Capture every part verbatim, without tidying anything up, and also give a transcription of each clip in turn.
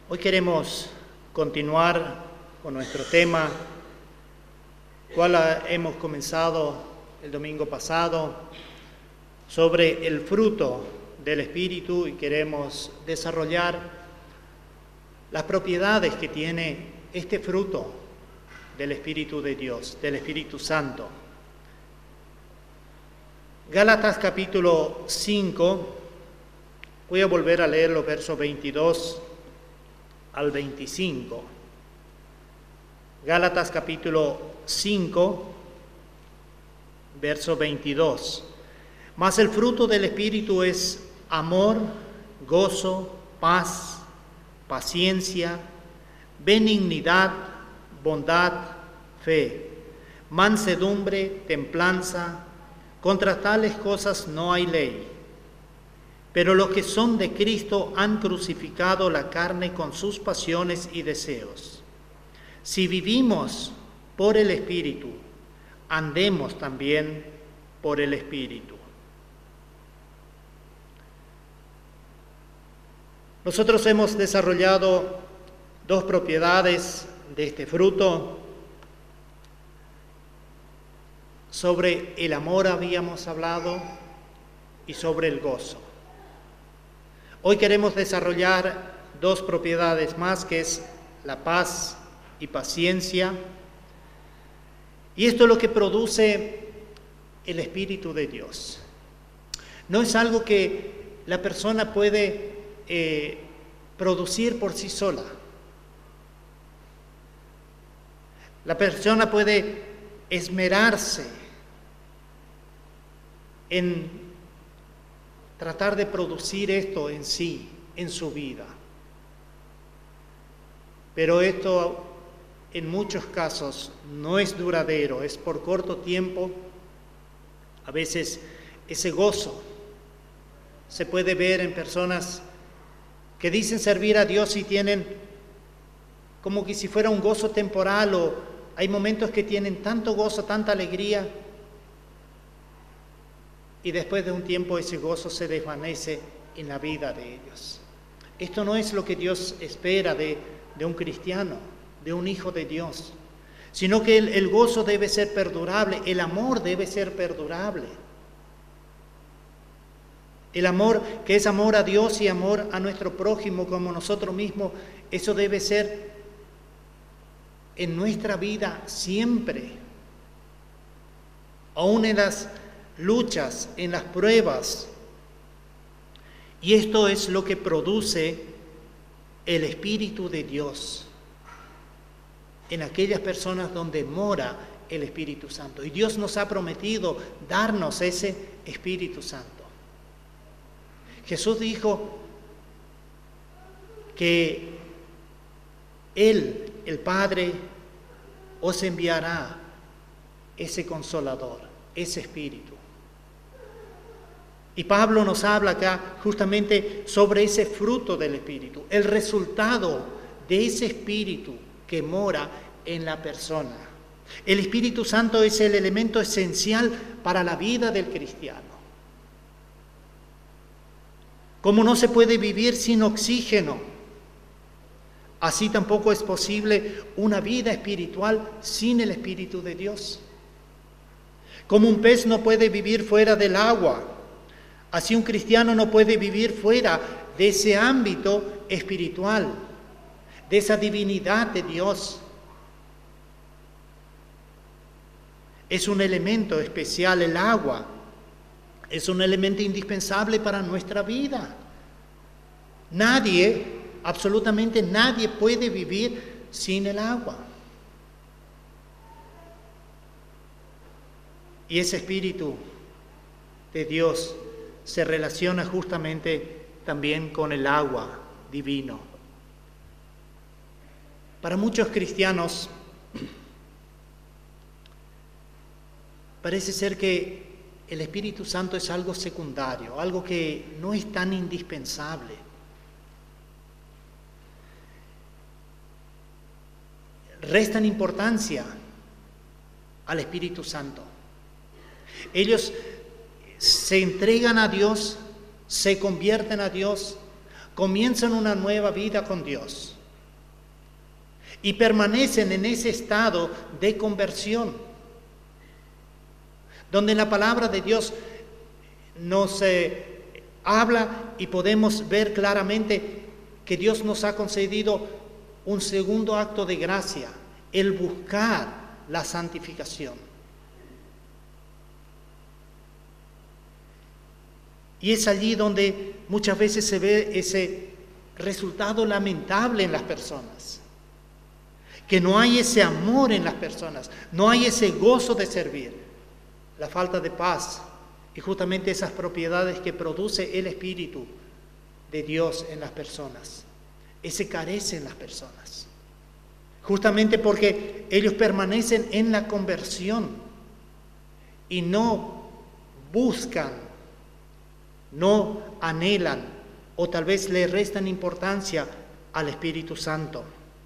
Hoy queremos continuar con nuestro tema, cual hemos comenzado el domingo pasado, sobre el fruto del Espíritu, y queremos desarrollar las propiedades que tiene este fruto del Espíritu de Dios, del Espíritu Santo. Gálatas capítulo cinco, voy a volver a leer los versos veintidós al veinticinco. Gálatas capítulo cinco, verso veintidós. Mas el fruto del Espíritu es amor, gozo, paz, paciencia, benignidad, bondad, fe, mansedumbre, templanza. Contra tales cosas no hay ley. Pero los que son de Cristo han crucificado la carne con sus pasiones y deseos. Si vivimos por el Espíritu, andemos también por el Espíritu. Nosotros hemos desarrollado dos propiedades de este fruto. Sobre el amor habíamos hablado y sobre el gozo. Hoy queremos desarrollar dos propiedades más, que es la paz y paciencia. Y esto es lo que produce el Espíritu de Dios. No es algo que la persona puede eh, producir por sí sola. La persona puede esmerarse en tratar de producir esto en sí, en su vida. Pero esto en muchos casos no es duradero, es por corto tiempo. A veces ese gozo se puede ver en personas que dicen servir a Dios y tienen como que si fuera un gozo temporal, o hay momentos que tienen tanto gozo, tanta alegría, y después de un tiempo ese gozo se desvanece en la vida de ellos. Esto no es lo que Dios espera de, de un cristiano, de un hijo de Dios, sino que el, el gozo debe ser perdurable, el amor debe ser perdurable. El amor que es amor a Dios y amor a nuestro prójimo como nosotros mismos, eso debe ser en nuestra vida siempre, aún en las luchas, en las pruebas. Y esto es lo que produce el Espíritu de Dios en aquellas personas donde mora el Espíritu Santo. Y Dios nos ha prometido darnos ese Espíritu Santo. Jesús dijo que Él, el Padre, os enviará ese Consolador, ese Espíritu. Y Pablo nos habla acá justamente sobre ese fruto del Espíritu, el resultado de ese Espíritu que mora en la persona. El Espíritu Santo es el elemento esencial para la vida del cristiano. Como no se puede vivir sin oxígeno, así tampoco es posible una vida espiritual sin el Espíritu de Dios. Como un pez no puede vivir fuera del agua, así un cristiano no puede vivir fuera de ese ámbito espiritual, de esa divinidad de Dios. Es un elemento especial el agua, es un elemento indispensable para nuestra vida. Nadie, absolutamente nadie puede vivir sin el agua. Y ese Espíritu de Dios se relaciona justamente también con el agua divino. Para muchos cristianos parece ser que el Espíritu Santo es algo secundario, algo que no es tan indispensable. Restan importancia al Espíritu Santo. Ellos se entregan a Dios, se convierten a Dios, comienzan una nueva vida con Dios y permanecen en ese estado de conversión, donde la palabra de Dios nos eh, habla y podemos ver claramente que Dios nos ha concedido un segundo acto de gracia, el buscar la santificación. Y es allí donde muchas veces se ve ese resultado lamentable en las personas, que no hay ese amor en las personas, no hay ese gozo de servir, la falta de paz y justamente esas propiedades que produce el Espíritu de Dios en las personas. Ese carece en las personas, justamente porque ellos permanecen en la conversión y no buscan, no anhelan o tal vez le restan importancia al Espíritu Santo.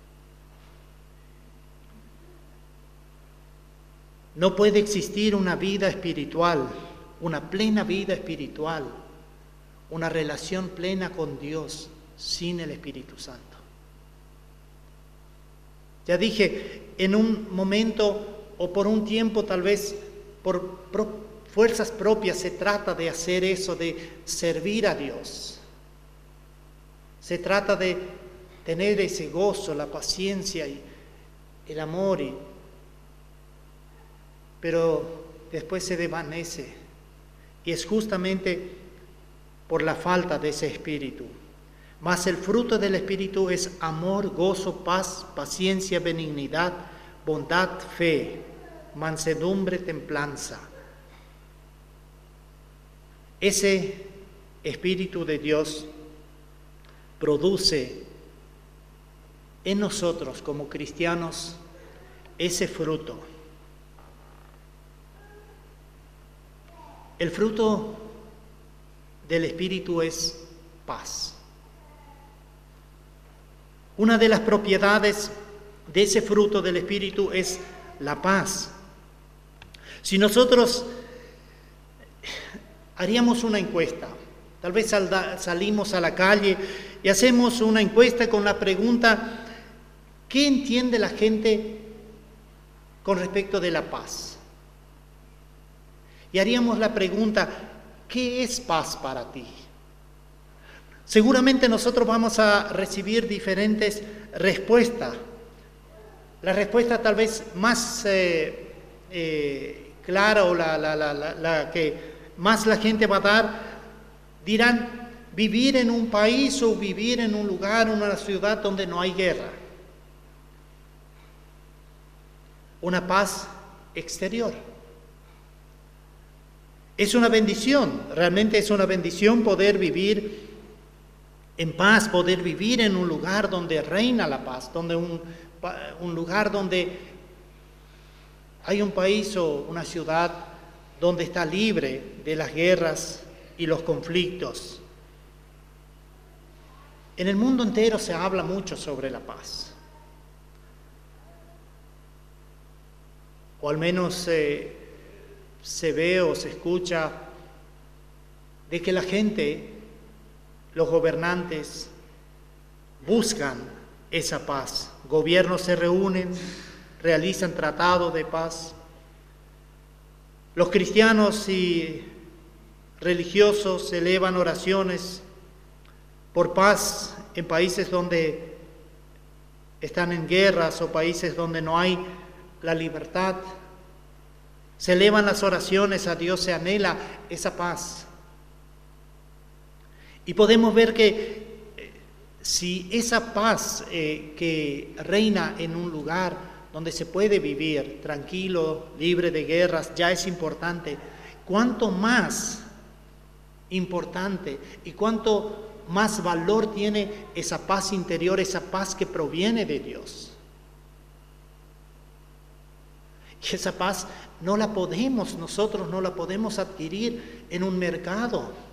No puede existir una vida espiritual, una plena vida espiritual, una relación plena con Dios sin el Espíritu Santo. Ya dije, en un momento o por un tiempo, tal vez por pro, fuerzas propias, se trata de hacer eso, de servir a Dios. Se trata de tener ese gozo, la paciencia y el amor, y, pero después se desvanece. Y es justamente por la falta de ese espíritu. Mas el fruto del Espíritu es amor, gozo, paz, paciencia, benignidad, bondad, fe, mansedumbre, templanza. Ese Espíritu de Dios produce en nosotros como cristianos ese fruto. El fruto del Espíritu es paz. Una de las propiedades de ese fruto del Espíritu es la paz. Si nosotros haríamos una encuesta, tal vez salimos a la calle y hacemos una encuesta con la pregunta, ¿qué entiende la gente con respecto de la paz? Y haríamos la pregunta, ¿qué es paz para ti? Seguramente nosotros vamos a recibir diferentes respuestas. La respuesta tal vez más eh, eh, clara o la, la, la, la, la que más la gente va a dar, dirán vivir en un país o vivir en un lugar, en una ciudad donde no hay guerra. Una paz exterior. Es una bendición, realmente es una bendición poder vivir en paz, poder vivir en un lugar donde reina la paz, donde un, un lugar donde hay un país o una ciudad donde está libre de las guerras y los conflictos. En el mundo entero se habla mucho sobre la paz, o al menos eh, se ve o se escucha de que la gente, los gobernantes, buscan esa paz. Gobiernos se reúnen, realizan tratados de paz. Los cristianos y religiosos elevan oraciones por paz en países donde están en guerras o países donde no hay la libertad. Se elevan las oraciones a Dios, se anhela esa paz. Y podemos ver que eh, si esa paz eh, que reina en un lugar donde se puede vivir tranquilo, libre de guerras, ya es importante, cuánto más importante y cuánto más valor tiene esa paz interior, esa paz que proviene de Dios. Y esa paz no la podemos, nosotros no la podemos adquirir en un mercado.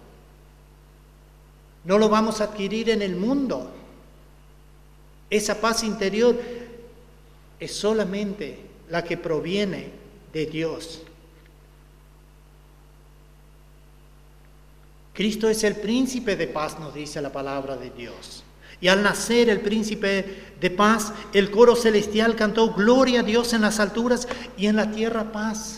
No lo vamos a adquirir en el mundo. Esa paz interior es solamente la que proviene de Dios. Cristo es el príncipe de paz, nos dice la palabra de Dios. Y al nacer el príncipe de paz, el coro celestial cantó gloria a Dios en las alturas y en la tierra paz.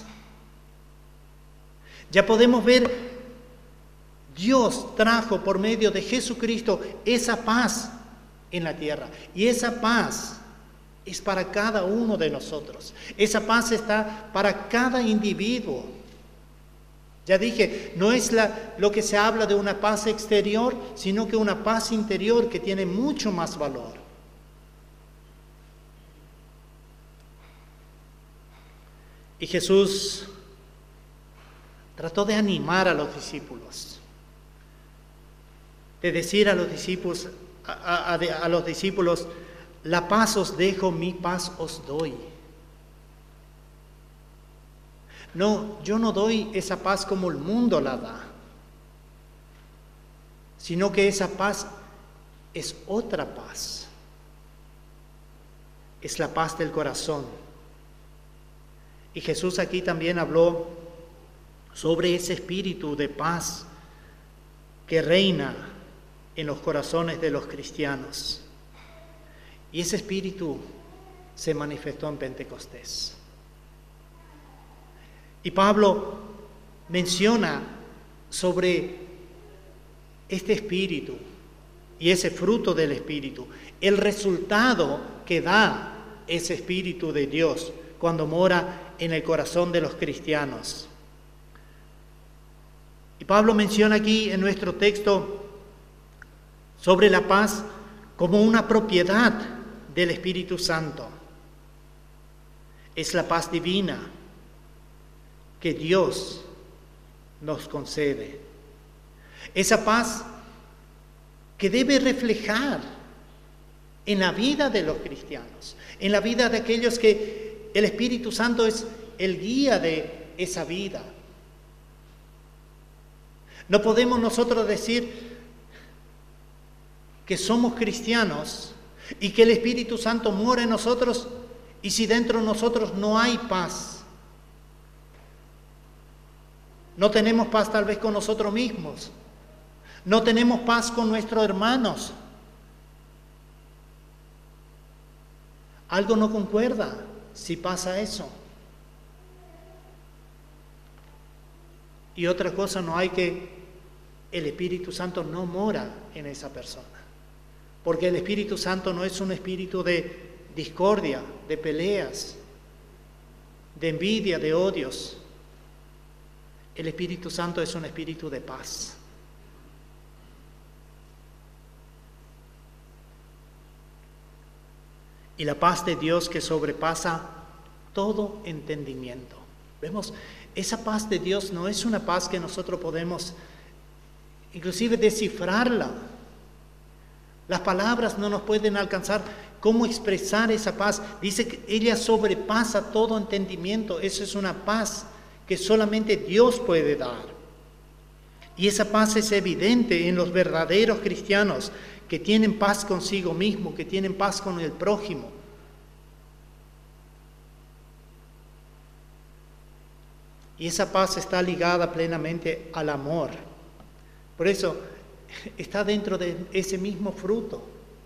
Ya podemos ver, Dios trajo por medio de Jesucristo esa paz en la tierra. Y esa paz es para cada uno de nosotros. Esa paz está para cada individuo. Ya dije, no es la, lo que se habla de una paz exterior, sino que una paz interior que tiene mucho más valor. Y Jesús trató de animar a los discípulos, de decir a los discípulos, a, a, a los discípulos, la paz os dejo, mi paz os doy. No, yo no doy esa paz como el mundo la da, sino que esa paz es otra paz. Es la paz del corazón. Y Jesús aquí también habló sobre ese espíritu de paz que reina en los corazones de los cristianos. Y ese espíritu se manifestó en Pentecostés. Y Pablo menciona sobre este espíritu y ese fruto del espíritu, el resultado que da ese espíritu de Dios cuando mora en el corazón de los cristianos. Y Pablo menciona aquí en nuestro texto sobre la paz como una propiedad del Espíritu Santo. Es la paz divina que Dios nos concede. Esa paz que debe reflejar en la vida de los cristianos, en la vida de aquellos que el Espíritu Santo es el guía de esa vida. No podemos nosotros decir que somos cristianos y que el Espíritu Santo mora en nosotros y si dentro de nosotros no hay paz. No tenemos paz tal vez con nosotros mismos. No tenemos paz con nuestros hermanos. Algo no concuerda si pasa eso. Y otra cosa, no hay que el Espíritu Santo no mora en esa persona. Porque el Espíritu Santo no es un espíritu de discordia, de peleas, de envidia, de odios. El Espíritu Santo es un espíritu de paz. Y la paz de Dios que sobrepasa todo entendimiento. Vemos, esa paz de Dios no es una paz que nosotros podemos inclusive descifrarla. Las palabras no nos pueden alcanzar cómo expresar esa paz. Dice que ella sobrepasa todo entendimiento. Eso es una paz que solamente Dios puede dar. Y esa paz es evidente en los verdaderos cristianos que tienen paz consigo mismo, que tienen paz con el prójimo. Y esa paz está ligada plenamente al amor. Por eso está dentro de ese mismo fruto.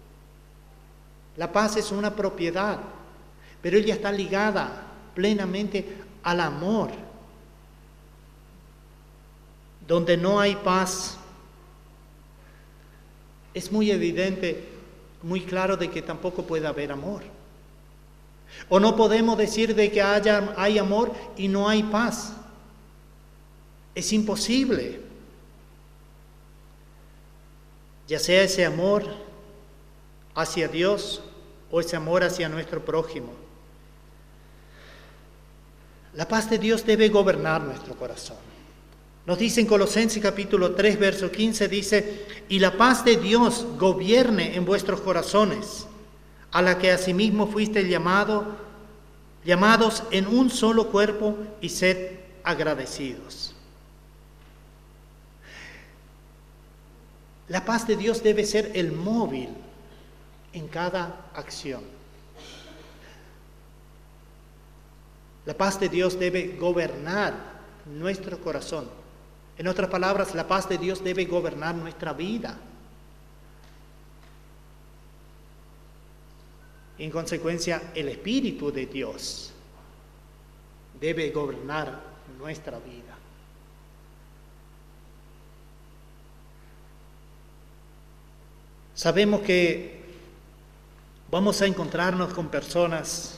La paz es una propiedad, pero ella está ligada plenamente al amor. Donde no hay paz, es muy evidente, muy claro de que tampoco puede haber amor. O no podemos decir de que haya, hay amor y no hay paz. Es imposible. Ya sea ese amor hacia Dios o ese amor hacia nuestro prójimo. La paz de Dios debe gobernar nuestro corazón. Nos dice en Colosenses capítulo tres, verso quince, dice, y la paz de Dios gobierne en vuestros corazones, a la que asimismo fuiste llamado, llamados en un solo cuerpo, y sed agradecidos. La paz de Dios debe ser el móvil en cada acción. La paz de Dios debe gobernar nuestro corazón En otras palabras, la paz de Dios debe gobernar nuestra vida. En consecuencia, el Espíritu de Dios debe gobernar nuestra vida. Sabemos que vamos a encontrarnos con personas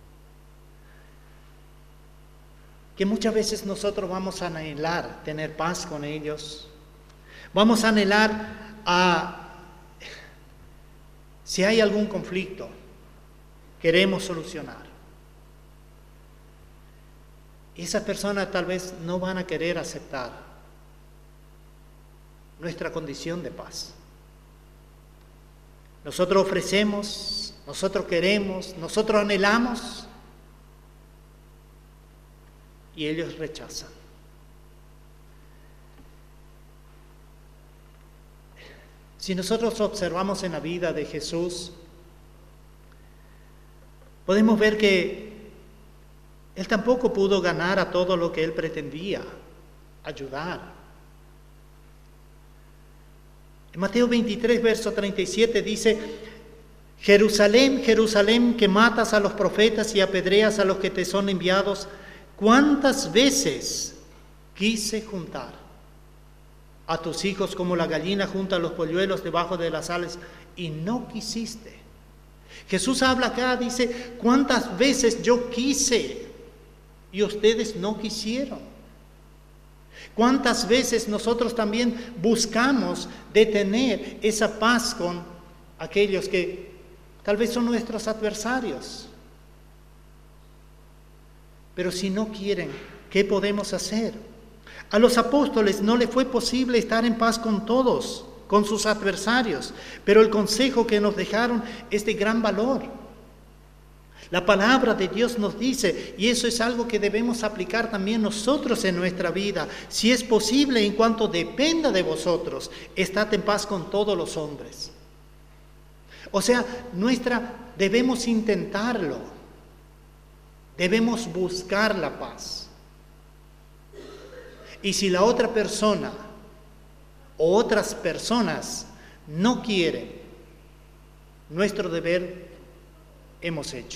que muchas veces nosotros vamos a anhelar tener paz con ellos. Vamos a anhelar a, si hay algún conflicto, queremos solucionar. Esas personas tal vez no van a querer aceptar nuestra condición de paz. Nosotros ofrecemos, nosotros queremos, nosotros anhelamos y ellos rechazan. Si nosotros observamos en la vida de Jesús, podemos ver que Él tampoco pudo ganar a todo lo que Él pretendía, ayudar. En Mateo veintitrés, verso treinta y siete dice: Jerusalén, Jerusalén, que matas a los profetas y apedreas a los que te son enviados, ¿cuántas veces quise juntar a tus hijos como la gallina junta a los polluelos debajo de las alas y no quisiste? Jesús habla acá, dice, ¿cuántas veces yo quise y ustedes no quisieron? ¿Cuántas veces nosotros también buscamos detener esa paz con aquellos que tal vez son nuestros adversarios? Pero si no quieren, ¿qué podemos hacer? A los apóstoles no les fue posible estar en paz con todos, con sus adversarios, pero el consejo que nos dejaron es de gran valor. La palabra de Dios nos dice, y eso es algo que debemos aplicar también nosotros en nuestra vida, si es posible, en cuanto dependa de vosotros, estad en paz con todos los hombres. O sea, nuestra, debemos intentarlo, debemos buscar la paz. Y si la otra persona o otras personas no quieren, nuestro deber hemos hecho.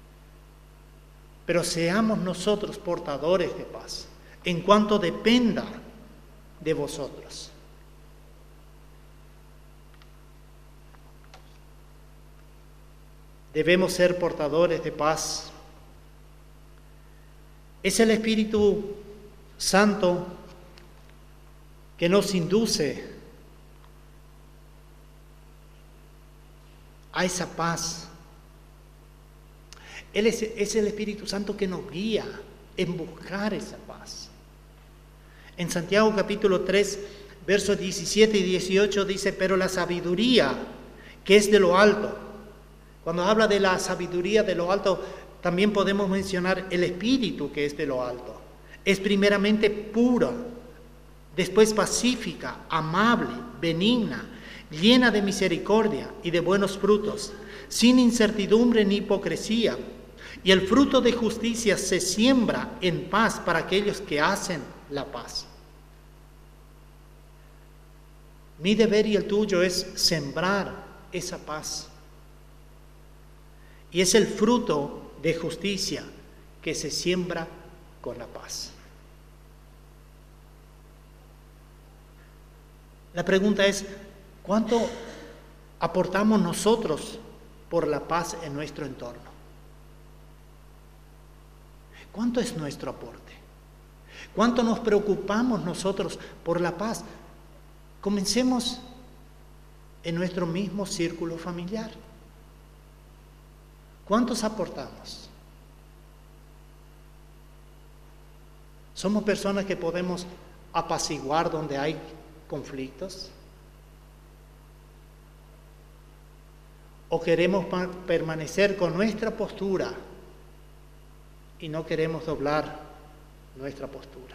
Pero seamos nosotros portadores de paz, en cuanto dependa de vosotros. Debemos ser portadores de paz. Es el Espíritu Santo que nos induce a esa paz. Él es, es el Espíritu Santo que nos guía en buscar esa paz. En Santiago capítulo tres, versos diecisiete y dieciocho dice, pero la sabiduría que es de lo alto. Cuando habla de la sabiduría de lo alto, también podemos mencionar el Espíritu que es de lo alto. Es primeramente pura, después pacífica, amable, benigna, llena de misericordia y de buenos frutos, sin incertidumbre ni hipocresía. Y el fruto de justicia se siembra en paz para aquellos que hacen la paz. Mi deber y el tuyo es sembrar esa paz. Y es el fruto de justicia que se siembra con la paz. La pregunta es, ¿cuánto aportamos nosotros por la paz en nuestro entorno? ¿Cuánto es nuestro aporte? ¿Cuánto nos preocupamos nosotros por la paz? Comencemos en nuestro mismo círculo familiar. ¿Cuántos aportamos? ¿Somos personas que podemos apaciguar donde hay conflictos? ¿O queremos permanecer con nuestra postura y no queremos doblar nuestra postura?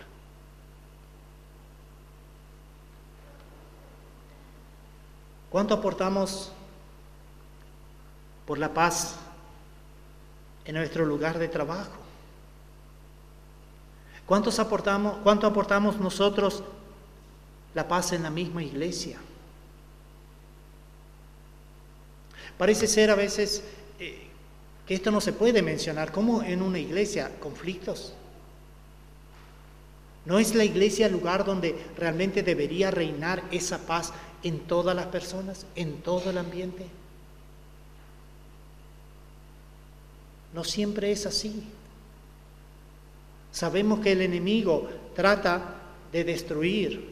¿Cuánto aportamos por la paz en nuestro lugar de trabajo? ¿Cuántos aportamos, cuánto aportamos nosotros la paz en la misma iglesia. Parece ser a veces eh, que esto no se puede mencionar. ¿Cómo en una iglesia conflictos? ¿No es la iglesia el lugar donde realmente debería reinar esa paz en todas las personas, en todo el ambiente? No siempre es así. Sabemos que el enemigo trata de destruir,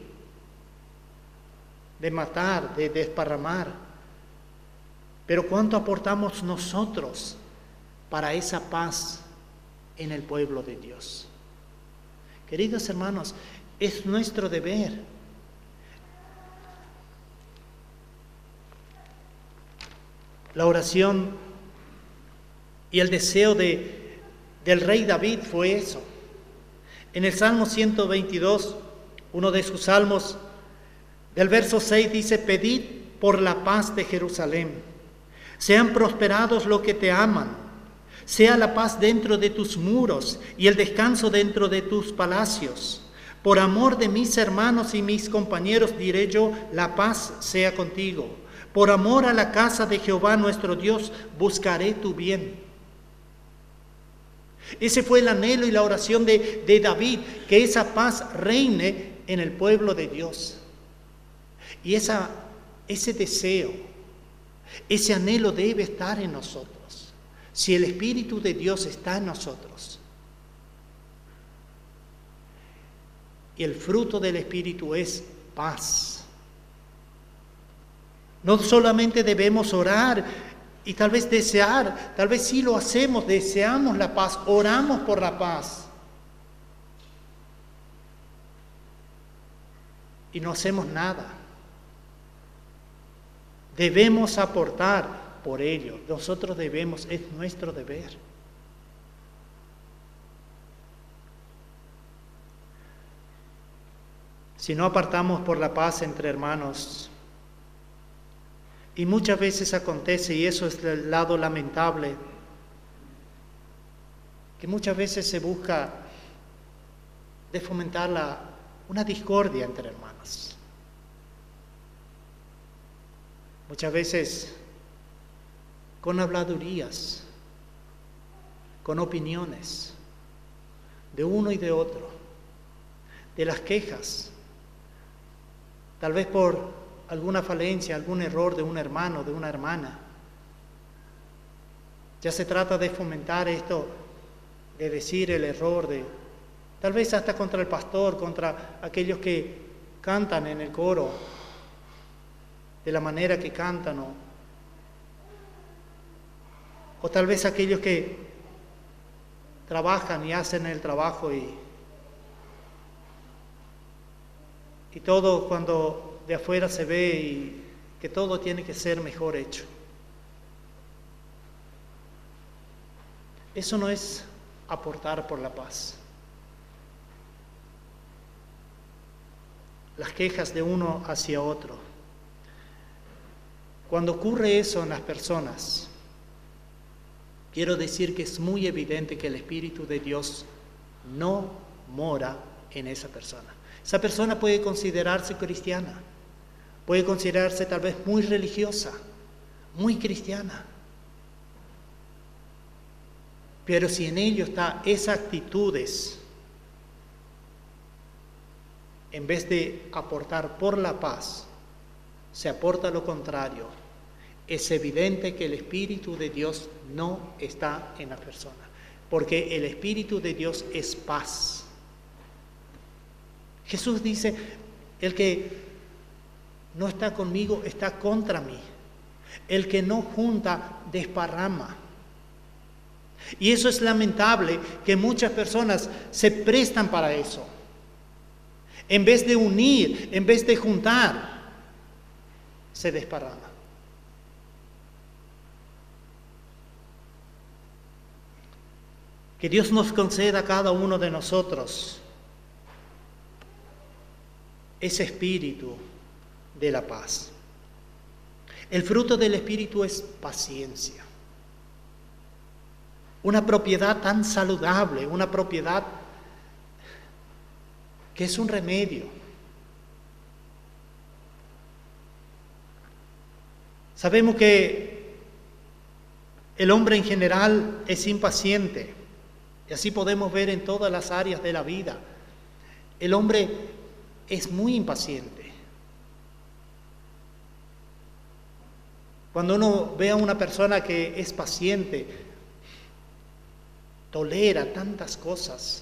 de matar, de desparramar. Pero ¿cuánto aportamos nosotros para esa paz en el pueblo de Dios? Queridos hermanos, es nuestro deber. La oración y el deseo de, del rey David fue eso. En el Salmo ciento veintidós, uno de sus salmos, del verso seis dice: pedid por la paz de Jerusalén. Sean prosperados los que te aman. Sea la paz dentro de tus muros y el descanso dentro de tus palacios. Por amor de mis hermanos y mis compañeros diré yo, la paz sea contigo. Por amor a la casa de Jehová nuestro Dios, buscaré tu bien. Ese fue el anhelo y la oración de, de David, que esa paz reine en el pueblo de Dios. Y esa, ese deseo, ese anhelo debe estar en nosotros. Si el Espíritu de Dios está en nosotros. Y el fruto del Espíritu es paz. No solamente debemos orar y tal vez desear, tal vez sí lo hacemos, deseamos la paz, oramos por la paz. Y no hacemos nada. Debemos aportar por ello. Nosotros debemos, es nuestro deber. Si no apartamos por la paz entre hermanos, y muchas veces acontece, y eso es el lado lamentable, que muchas veces se busca de fomentar la, una discordia entre hermanos. Muchas veces con habladurías, con opiniones de uno y de otro, de las quejas, tal vez por alguna falencia, algún error de un hermano, de una hermana. Ya se trata de fomentar esto, de decir el error, de tal vez hasta contra el pastor, contra aquellos que cantan en el coro, de la manera que cantan, o, o tal vez aquellos que trabajan y hacen el trabajo y, y todo cuando de afuera se ve y que todo tiene que ser mejor hecho. Eso no es aportar por la paz. Las quejas de uno hacia otro. Cuando ocurre eso en las personas, quiero decir que es muy evidente que el Espíritu de Dios no mora en esa persona. Esa persona puede considerarse cristiana, puede considerarse tal vez muy religiosa, muy cristiana. Pero si en ello está esas actitudes, en vez de aportar por la paz, se aporta lo contrario, es evidente que el Espíritu de Dios no está en la persona, porque el Espíritu de Dios es paz. Jesús dice, el que no está conmigo está contra mí, el que no junta desparrama. Y eso es lamentable, que muchas personas se prestan para eso. En vez de unir, en vez de juntar, se desparrama. Que Dios nos conceda a cada uno de nosotros ese espíritu de la paz. El fruto del Espíritu es paciencia. Una propiedad tan saludable, una propiedad que es un remedio. Sabemos que el hombre en general es impaciente, y así podemos ver en todas las áreas de la vida. El hombre es muy impaciente. Cuando uno ve a una persona que es paciente, tolera tantas cosas,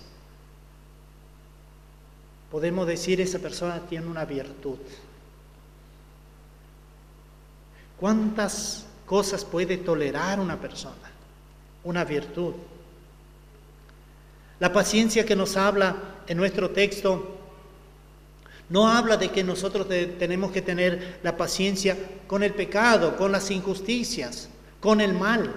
podemos decir esa persona tiene una virtud. ¿Cuántas cosas puede tolerar una persona? Una virtud. La paciencia que nos habla en nuestro texto no habla de que nosotros de, tenemos que tener la paciencia con el pecado, con las injusticias, con el mal.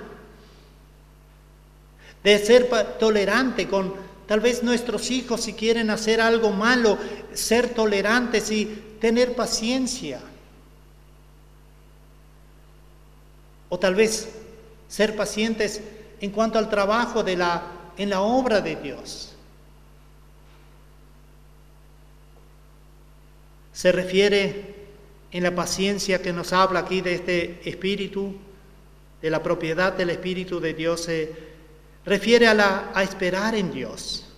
De ser tolerante con tal vez nuestros hijos si quieren hacer algo malo, ser tolerantes y tener paciencia. O tal vez ser pacientes en cuanto al trabajo de la, en la obra de Dios. Se refiere en la paciencia que nos habla aquí de este espíritu, de la propiedad del Espíritu de Dios, se refiere a, la, a esperar en Dios.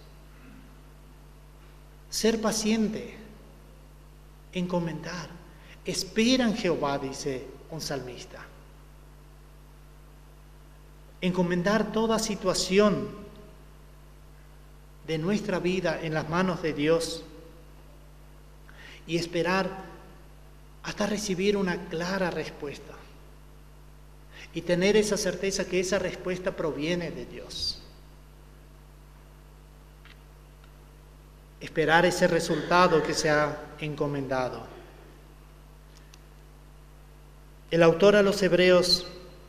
Ser paciente, encomendar. Espera en Jehová, dice un salmista. Encomendar toda situación de nuestra vida en las manos de Dios y esperar hasta recibir una clara respuesta y tener esa certeza que esa respuesta proviene de Dios. Esperar ese resultado que se ha encomendado. El autor a los Hebreos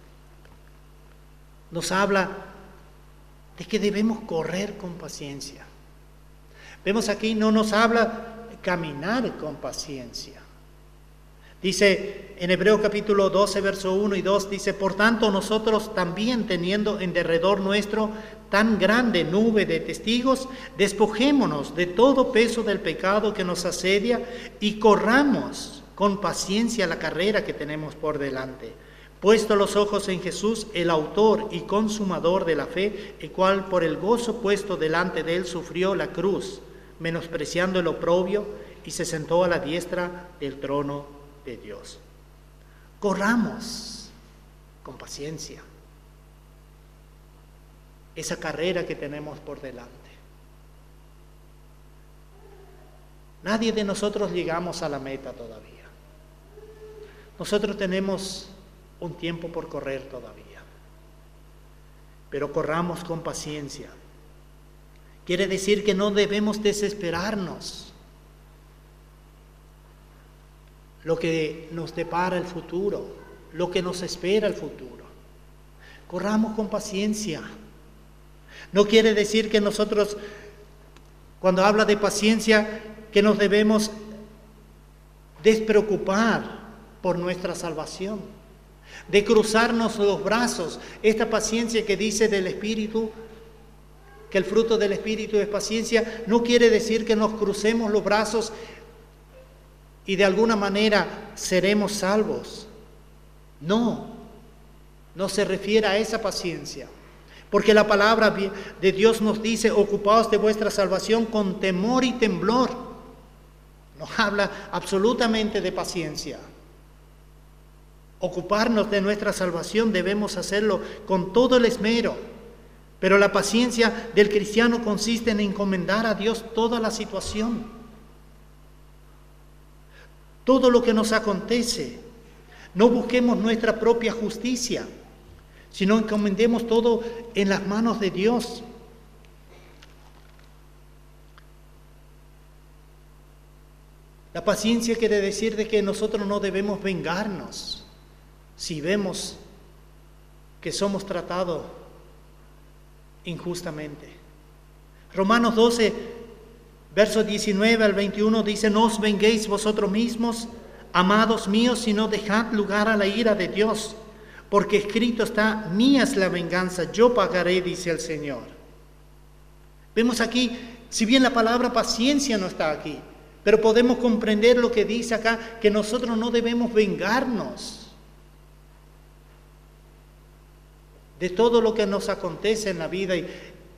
nos habla de que debemos correr con paciencia. Vemos aquí, no nos habla caminar con paciencia. Dice en Hebreos capítulo doce, verso uno y dos, dice, por tanto nosotros también teniendo en derredor nuestro tan grande nube de testigos, despojémonos de todo peso del pecado que nos asedia y corramos con paciencia la carrera que tenemos por delante. Puesto los ojos en Jesús, el autor y consumador de la fe, el cual por el gozo puesto delante de él sufrió la cruz, menospreciando el oprobio, y se sentó a la diestra del trono de Dios. Corramos con paciencia esa carrera que tenemos por delante. Nadie de nosotros llegamos a la meta todavía. Nosotros tenemos un tiempo por correr todavía, pero corramos con paciencia. Quiere decir que no debemos desesperarnos lo que nos depara el futuro, lo que nos espera el futuro. Corramos con paciencia. No quiere decir que nosotros, cuando habla de paciencia, que nos debemos despreocupar por nuestra salvación, de cruzarnos los brazos. Esta paciencia que dice del Espíritu, que el fruto del Espíritu es paciencia, no quiere decir que nos crucemos los brazos y de alguna manera seremos salvos. No, no se refiere a esa paciencia, porque la palabra de Dios nos dice, ocupaos de vuestra salvación con temor y temblor. Nos habla absolutamente de paciencia. Ocuparnos de nuestra salvación debemos hacerlo con todo el esmero, pero la paciencia del cristiano consiste en encomendar a Dios toda la situación, todo lo que nos acontece. No busquemos nuestra propia justicia, sino encomendemos todo en las manos de Dios. La paciencia quiere decir de que nosotros no debemos vengarnos si vemos que somos tratados injustamente. Romanos doce, versos diecinueve al veintiuno dice, no os venguéis vosotros mismos, amados míos, sino dejad lugar a la ira de Dios, porque escrito está, mía es la venganza, yo pagaré, dice el Señor. Vemos aquí, si bien la palabra paciencia no está aquí, pero podemos comprender lo que dice acá, que nosotros no debemos vengarnos. de todo lo que nos acontece en la vida y,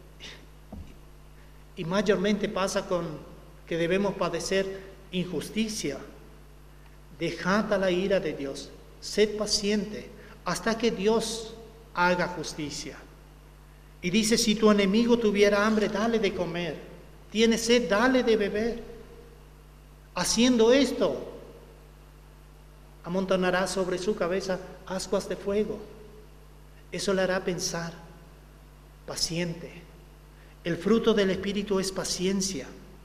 y mayormente pasa con que debemos padecer injusticia. Dejad a la ira de Dios, sed paciente hasta que Dios haga justicia. Y dice, si tu enemigo tuviera hambre, dale de comer, tiene sed, dale de beber. Haciendo esto, amontonará sobre su cabeza ascuas de fuego. Eso le hará pensar, paciente. El fruto del Espíritu es paciencia.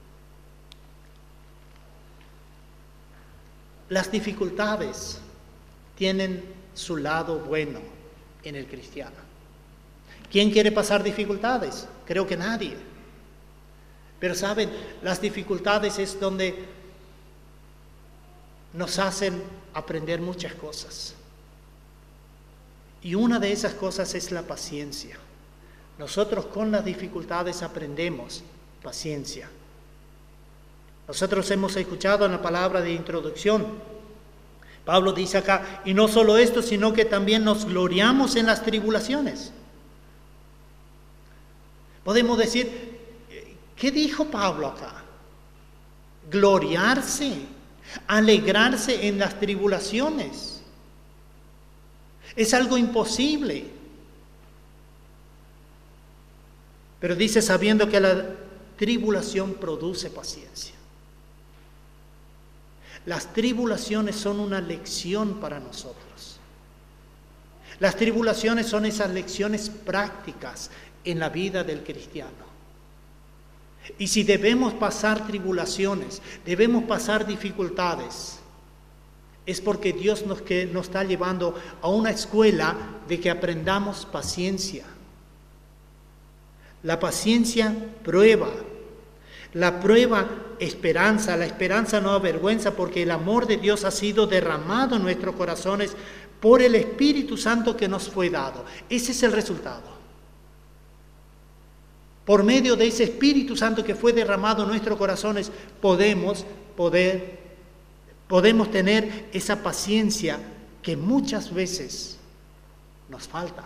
Las dificultades tienen su lado bueno en el cristiano. ¿Quién quiere pasar dificultades? Creo que nadie. Pero saben, las dificultades es donde nos hacen aprender muchas cosas. Y una de esas cosas es la paciencia. Nosotros con las dificultades aprendemos paciencia. Nosotros hemos escuchado en la palabra de introducción, Pablo dice acá, y no solo esto, sino que también nos gloriamos en las tribulaciones. Podemos decir, ¿qué dijo Pablo acá? Gloriarse, alegrarse en las tribulaciones. Es algo imposible. Pero dice, sabiendo que la tribulación produce paciencia. Las tribulaciones son una lección para nosotros. Las tribulaciones son esas lecciones prácticas en la vida del cristiano. Y si debemos pasar tribulaciones, debemos pasar dificultades, es porque Dios nos, que nos está llevando a una escuela de que aprendamos paciencia. La paciencia prueba. La prueba esperanza, la esperanza no avergüenza, porque el amor de Dios ha sido derramado en nuestros corazones por el Espíritu Santo que nos fue dado. Ese es el resultado. Por medio de ese Espíritu Santo que fue derramado en nuestros corazones, podemos poder, podemos tener esa paciencia que muchas veces nos falta.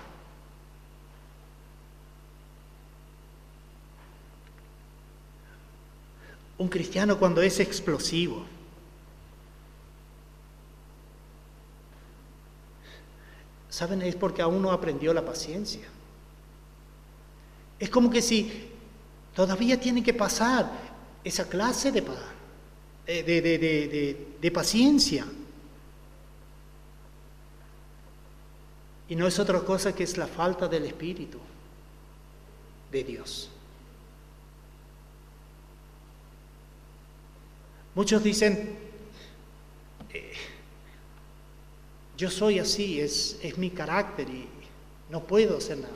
Un cristiano cuando es explosivo, ¿saben? Es porque aún no aprendió la paciencia. Es como que si todavía tiene que pasar esa clase de, de, de, de, de, de paciencia. Y no es otra cosa que es la falta del Espíritu de Dios. Muchos dicen, eh, yo soy así, es, es mi carácter y no puedo hacer nada.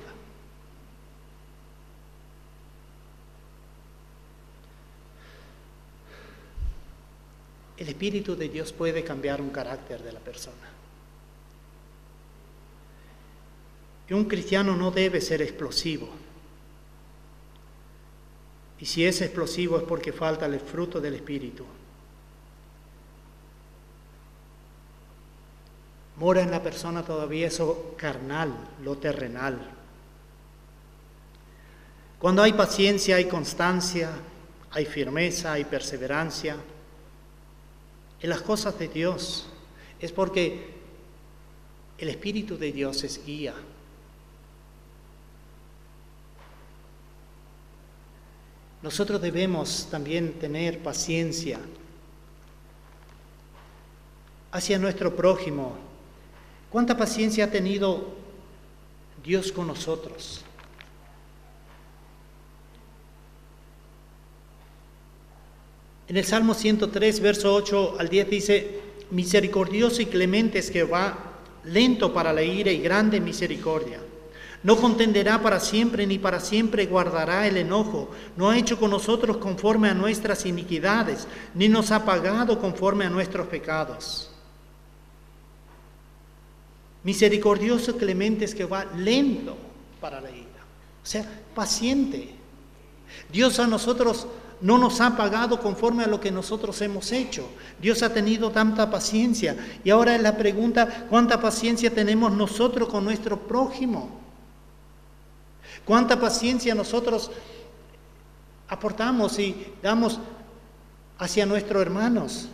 El Espíritu de Dios puede cambiar un carácter de la persona. Y un cristiano no debe ser explosivo. Y si es explosivo es porque falta el fruto del Espíritu. Mora en la persona todavía eso carnal, lo terrenal. Cuando hay paciencia, hay constancia, hay firmeza, hay perseverancia en las cosas de Dios. Es porque el Espíritu de Dios es guía. Nosotros debemos también tener paciencia hacia nuestro prójimo. ¿Cuánta paciencia ha tenido Dios con nosotros? En el Salmo ciento tres, verso ocho al diez dice, misericordioso y clemente es Jehová, lento para la ira y grande misericordia. No contenderá para siempre, ni para siempre guardará el enojo. No ha hecho con nosotros conforme a nuestras iniquidades, ni nos ha pagado conforme a nuestros pecados. Misericordioso, clemente es Jehová, lento para la ira. O sea, paciente. Dios a nosotros no nos ha pagado conforme a lo que nosotros hemos hecho. Dios ha tenido tanta paciencia. Y ahora es la pregunta, ¿cuánta paciencia tenemos nosotros con nuestro prójimo? ¿Cuánta paciencia nosotros aportamos y damos hacia nuestros hermanos?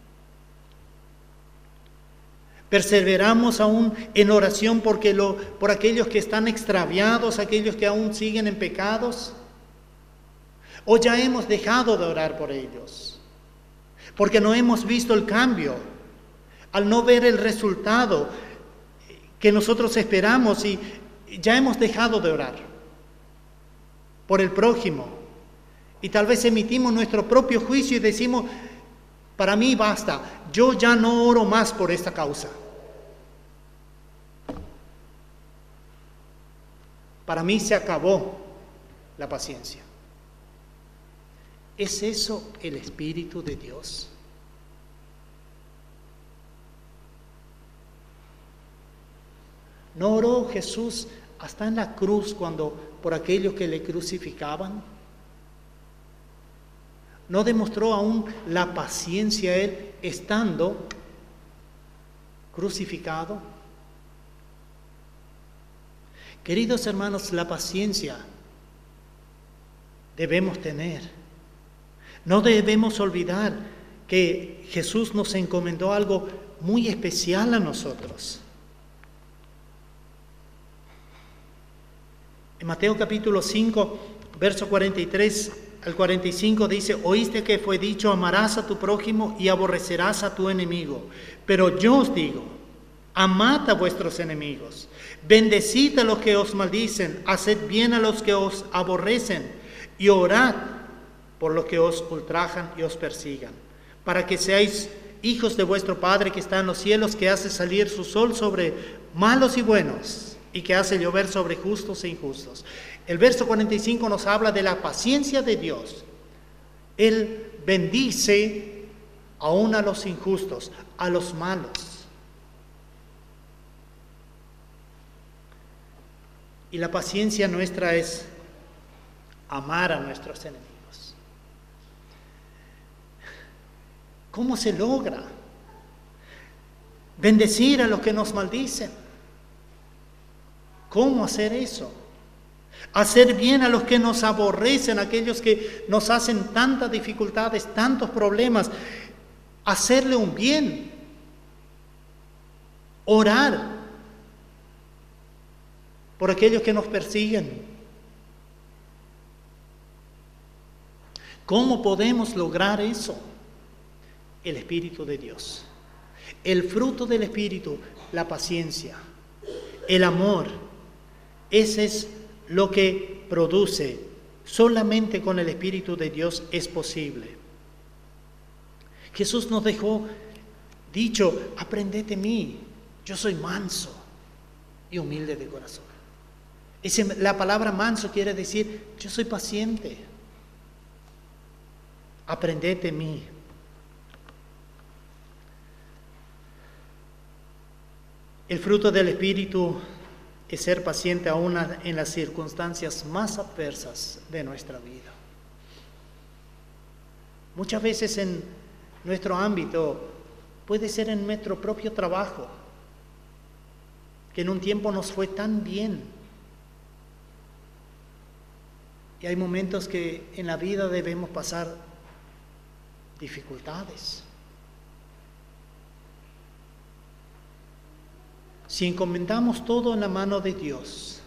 Perseveramos aún en oración porque lo, por aquellos que están extraviados, aquellos que aún siguen en pecados. ¿O ya hemos dejado de orar por ellos? Porque no hemos visto el cambio. Al no ver el resultado que nosotros esperamos y ya hemos dejado de orar por el prójimo. Y tal vez emitimos nuestro propio juicio y decimos, para mí basta, yo ya no oro más por esta causa. Para mí se acabó la paciencia. ¿Es eso el Espíritu de Dios? ¿No oró Jesús hasta en la cruz cuando por aquellos que le crucificaban? ¿No demostró aún la paciencia Él estando crucificado? Queridos hermanos, la paciencia debemos tener. No debemos olvidar que Jesús nos encomendó algo muy especial a nosotros. En Mateo capítulo cinco, verso cuarenta y tres al cuarenta y cinco dice, oíste que fue dicho, amarás a tu prójimo y aborrecerás a tu enemigo. Pero yo os digo, amad a vuestros enemigos, bendecid a los que os maldicen, haced bien a los que os aborrecen y orad por los que os ultrajan y os persigan, para que seáis hijos de vuestro Padre que está en los cielos, que hace salir su sol sobre malos y buenos, y que hace llover sobre justos e injustos. El verso cuarenta y cinco nos habla de la paciencia de Dios. Él bendice aún a los injustos, a los malos. Y la paciencia nuestra es amar a nuestros enemigos. ¿Cómo se logra? Bendecir a los que nos maldicen. ¿Cómo hacer eso? Hacer bien a los que nos aborrecen, aquellos que nos hacen tantas dificultades, tantos problemas. Hacerle un bien. Orar por aquellos que nos persiguen. ¿Cómo podemos lograr eso? El Espíritu de Dios. El fruto del Espíritu, la paciencia, el amor. Ese es lo que produce. Solamente con el Espíritu de Dios es posible. Jesús nos dejó dicho, aprended de mí, yo soy manso y humilde de corazón. Ese, la palabra manso quiere decir, yo soy paciente. Aprended de mí. El fruto del Espíritu es ser paciente aún en las circunstancias más adversas de nuestra vida. Muchas veces en nuestro ámbito, puede ser en nuestro propio trabajo, que en un tiempo nos fue tan bien. Y hay momentos que en la vida debemos pasar dificultades. Si encomendamos todo en la mano de Dios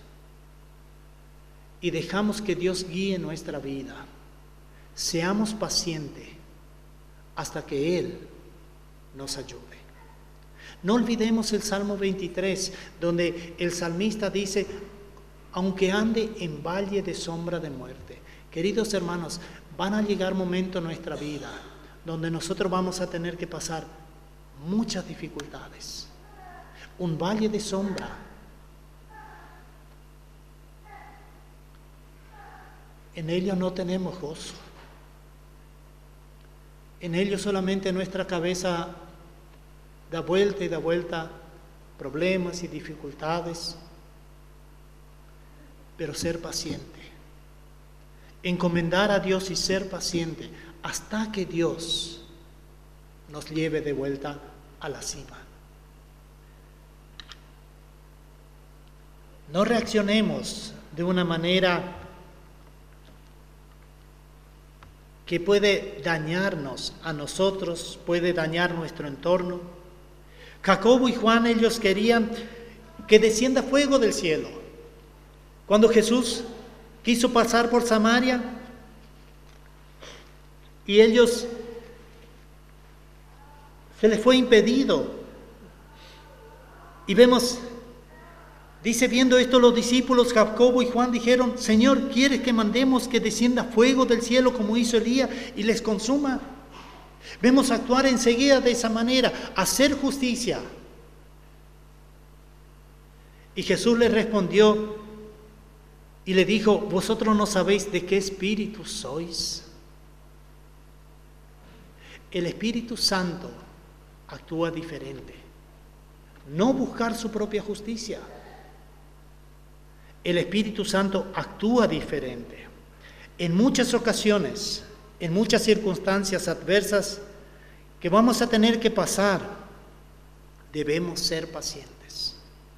y dejamos que Dios guíe nuestra vida, seamos pacientes hasta que Él nos ayude. No olvidemos el Salmo veintitrés, donde el salmista dice, aunque ande en valle de sombra de muerte. Queridos hermanos, van a llegar momentos en nuestra vida donde nosotros vamos a tener que pasar muchas dificultades. Un valle de sombra. En ello no tenemos gozo. En ello solamente nuestra cabeza da vuelta y da vuelta problemas y dificultades. Pero ser paciente. Encomendar a Dios y ser paciente hasta que Dios nos lleve de vuelta a la cima. No reaccionemos de una manera que puede dañarnos a nosotros, puede dañar nuestro entorno. Jacobo y Juan, ellos querían que descienda fuego del cielo. Cuando Jesús quiso pasar por Samaria y ellos se les fue impedido. Y vemos, dice, viendo esto los discípulos Jacobo y Juan dijeron: Señor, ¿quieres que mandemos que descienda fuego del cielo como hizo Elías y les consuma? Vemos actuar enseguida de esa manera, hacer justicia. Y Jesús les respondió y le dijo: ¿vosotros no sabéis de qué espíritu sois? El Espíritu Santo actúa diferente. No buscar su propia justicia. El Espíritu Santo actúa diferente. En muchas ocasiones, en muchas circunstancias adversas que vamos a tener que pasar, debemos ser pacientes.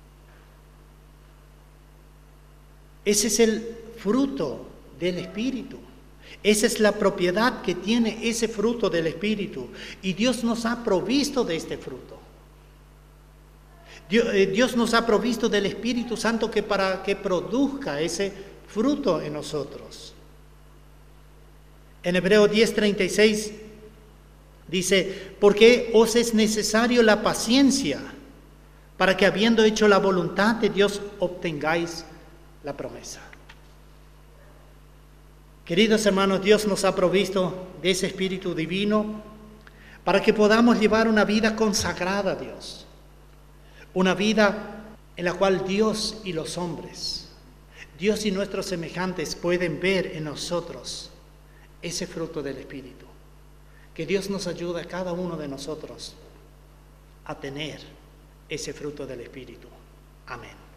Ese es el fruto del Espíritu. Esa es la propiedad que tiene ese fruto del Espíritu. Y Dios nos ha provisto de este fruto. Dios, eh, Dios nos ha provisto del Espíritu Santo que para que produzca ese fruto en nosotros. En Hebreos diez treinta y seis dice: porque os es necesario la paciencia para que, habiendo hecho la voluntad de Dios, obtengáis la promesa. Queridos hermanos, Dios nos ha provisto de ese Espíritu Divino para que podamos llevar una vida consagrada a Dios. Una vida en la cual Dios y los hombres, Dios y nuestros semejantes pueden ver en nosotros ese fruto del Espíritu. Que Dios nos ayude a cada uno de nosotros a tener ese fruto del Espíritu. Amén.